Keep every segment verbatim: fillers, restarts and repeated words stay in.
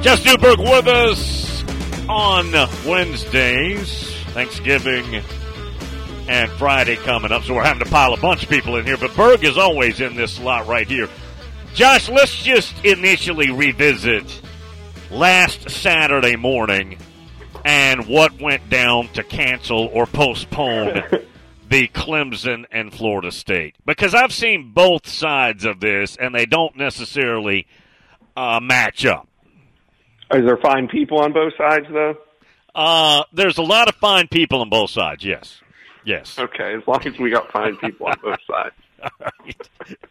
Jess Newberg with us on Wednesdays. Thanksgiving and Friday coming up, so we're having to pile a bunch of people in here. But Berg is always in this slot right here. Josh, let's just initially revisit last Saturday morning and what went down to cancel or postpone the Clemson and Florida State. Because I've seen both sides of this, and they don't necessarily uh, match up. Is there fine people on both sides, though? Uh, there's a lot of fine people on both sides, yes. Yes. Okay, as long as we got fine people on both sides. All right.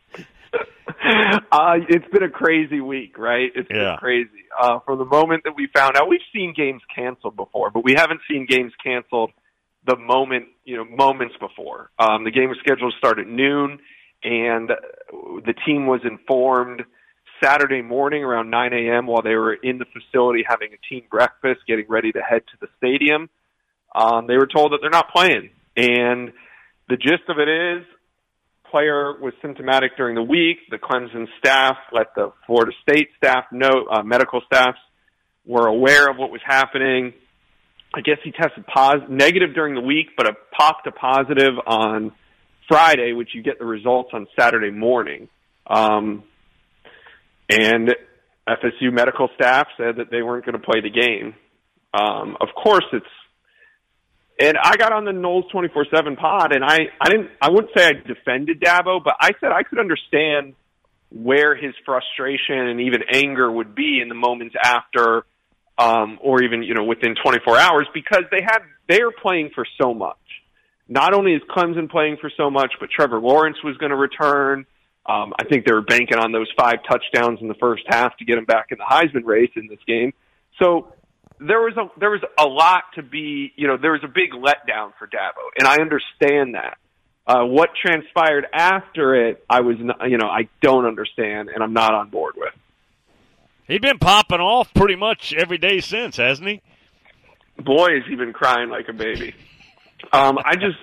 uh, it's been a crazy week, right? It's yeah. been crazy. Uh, from the moment that we found out, we've seen games canceled before, but we haven't seen games canceled the moment, you know, moments before. Um, the game was scheduled to start at noon, and the team was informed Saturday morning around nine a.m. while they were in the facility having a team breakfast, getting ready to head to the stadium. Um, they were told that they're not playing. And the gist of it is, player was symptomatic during the week. The Clemson staff let the Florida State staff know, uh, medical staffs were aware of what was happening. I guess he tested pos- negative during the week, but a popped a positive on Friday, which you get the results on Saturday morning. Um, And F S U medical staff said that they weren't going to play the game. Um, of course, it's and I got on the Noles twenty-four seven pod, and I, I didn't I wouldn't say I defended Dabo, but I said I could understand where his frustration and even anger would be in the moments after, um, or even you know within twenty-four hours, because they had they are playing for so much. Not only is Clemson playing for so much, but Trevor Lawrence was going to return. Um, I think they were banking on those five touchdowns in the first half to get him back in the Heisman race in this game. So there was a there was a lot to be, you know, there was a big letdown for Dabo, and I understand that. Uh, what transpired after it, I was, not, you know, I don't understand, and I'm not on board with. He's been popping off pretty much every day since, hasn't he? Boy, has he been crying like a baby. Um, I just.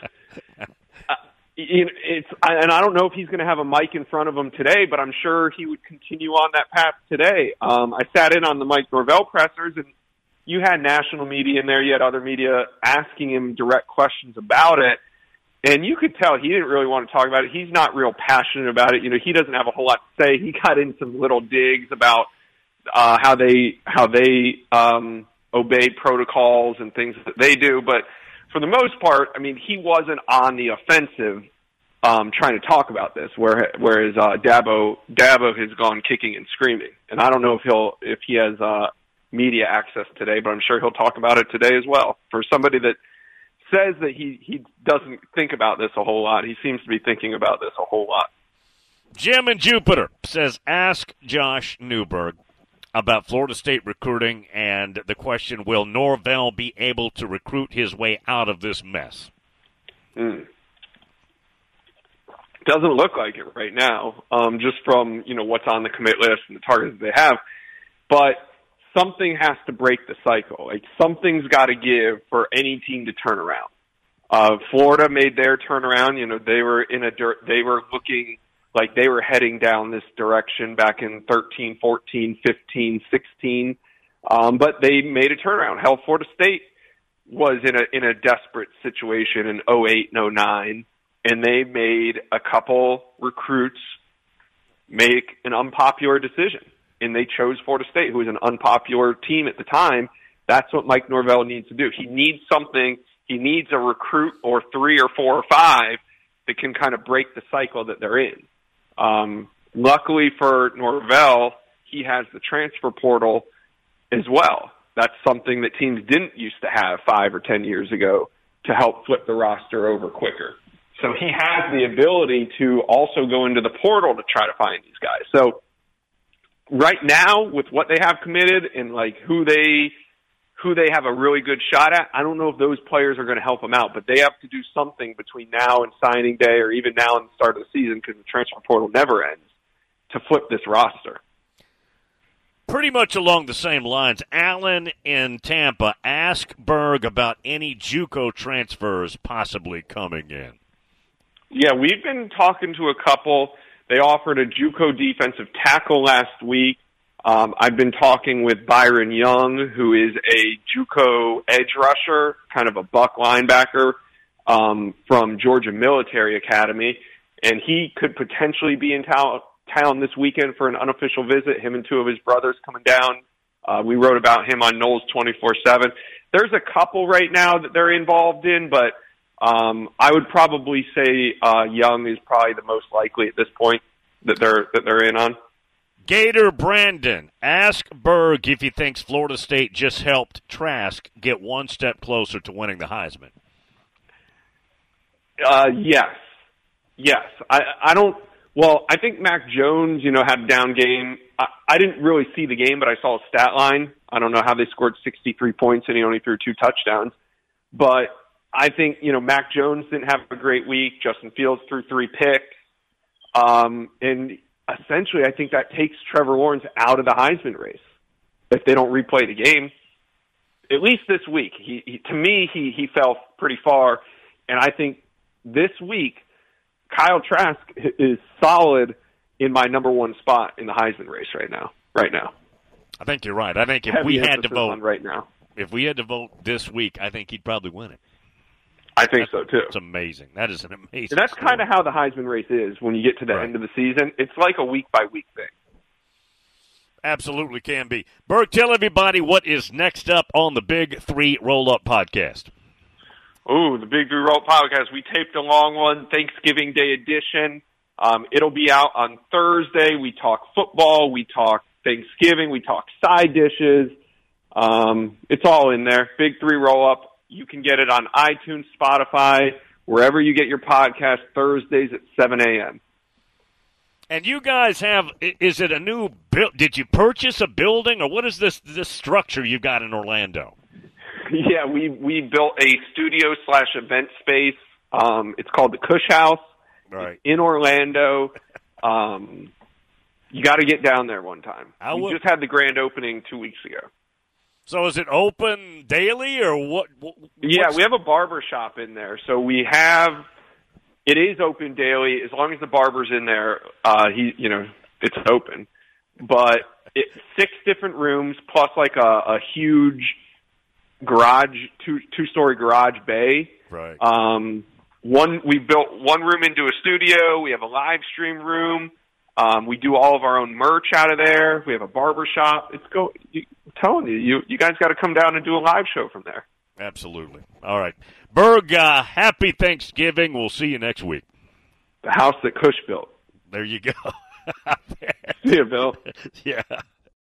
You know, it's, and I don't know if he's going to have a mic in front of him today, but I'm sure he would continue on that path today. Um, I sat in on the Mike Norvell pressers, and you had national media in there, you had other media asking him direct questions about it, and you could tell he didn't really want to talk about it. He's not real passionate about it. You know, he doesn't have a whole lot to say. He got in some little digs about uh, how they how they um, obey protocols and things that they do, but for the most part, I mean, he wasn't on the offensive um, trying to talk about this, where, whereas uh, Dabo Dabo has gone kicking and screaming. And I don't know if he'll if he has uh, media access today, but I'm sure he'll talk about it today as well. For somebody that says that he, he doesn't think about this a whole lot, he seems to be thinking about this a whole lot. Jim in Jupiter says, ask Josh Newberg about Florida State recruiting and the question, will Norvell be able to recruit his way out of this mess? Mm. Doesn't look like it right now, um, just from, you know, what's on the commit list and the targets that they have. But something has to break the cycle. Like, something's got to give for any team to turn around. Uh, Florida made their turnaround. You know, they were in a dirt, they were looking like they were heading down this direction back in thirteen, fourteen, fifteen, sixteen. Um, but they made a turnaround. Hell, Florida State was in a, in a desperate situation in oh eight and oh nine, and they made a couple recruits make an unpopular decision. And they chose Florida State, who was an unpopular team at the time. That's what Mike Norvell needs to do. He needs something. He needs a recruit or three or four or five that can kind of break the cycle that they're in. Um, luckily for Norvell, he has the transfer portal as well. That's something that teams didn't used to have five or ten years ago to help flip the roster over quicker. So he has the ability to also go into the portal to try to find these guys. So right now, with what they have committed and like who they who they have a really good shot at, I don't know if those players are going to help them out, but they have to do something between now and signing day, or even now and the start of the season, because the transfer portal never ends, to flip this roster. Pretty much along the same lines, Allen in Tampa, ask Berg about any JUCO transfers possibly coming in. Yeah, we've been talking to a couple. They offered a JUCO defensive tackle last week. Um, I've been talking with Byron Young, who is a JUCO edge rusher, kind of a buck linebacker um, from Georgia Military Academy, and he could potentially be in town, town this weekend for an unofficial visit, him and two of his brothers coming down. Uh, we wrote about him on Knowles twenty-four seven. There's a couple right now that they're involved in, but um, I would probably say uh, Young is probably the most likely at this point that they're that they're in on. Gator Brandon, ask Berg if he thinks Florida State just helped Trask get one step closer to winning the Heisman. Uh, yes. Yes. I, I don't – well, I think Mac Jones, you know, had a down game. I, I didn't really see the game, but I saw a stat line. I don't know how they scored sixty-three points and he only threw two touchdowns. But I think, you know, Mac Jones didn't have a great week. Justin Fields threw three picks. Um, and – essentially, I think that takes Trevor Lawrence out of the Heisman race if they don't replay the game. At least this week, he, he to me he he fell pretty far, and I think this week Kyle Trask is solid in my number one spot in the Heisman race right now. Right now, I think you're right. I think if Heavy we had to vote right now, if we had to vote this week, I think he'd probably win it. I think that's, so, too. It's amazing. That is an amazing And that's story. kind of how the Heisman race is when you get to the right. end of the season. It's like a week-by-week thing. Absolutely can be. Berg, tell everybody what is next up on the Big Three Roll-Up Podcast. Oh, the Big Three Roll-Up Podcast. We taped a long one, Thanksgiving Day edition. Um, it'll be out on Thursday. We talk football. We talk Thanksgiving. We talk side dishes. Um, it's all in there. Big Three Roll-Up. You can get it on iTunes, Spotify, wherever you get your podcast, Thursdays at seven a.m. And you guys have, is it a new, did you purchase a building, or what is this this structure you got in Orlando? Yeah, we, we built a studio slash event space. Um, it's called the Cush House right. in Orlando. Um, you got to get down there one time. I we will. just had the grand opening two weeks ago. So is it open daily or what? what yeah, we have a barber shop in there. So we have, it is open daily as long as the barber's in there. Uh, he, you know, it's open. But it's six different rooms plus like a, a huge garage, two two story garage bay. Right. Um, one we built one room into a studio. We have a live stream room. Um, we do all of our own merch out of there. We have a barber shop. It's go. You, I'm telling you, you, you guys got to come down and do a live show from there. Absolutely. All right. Berg, uh, happy Thanksgiving. We'll see you next week. The house that Cush built. There you go. See you, Bill. Yeah.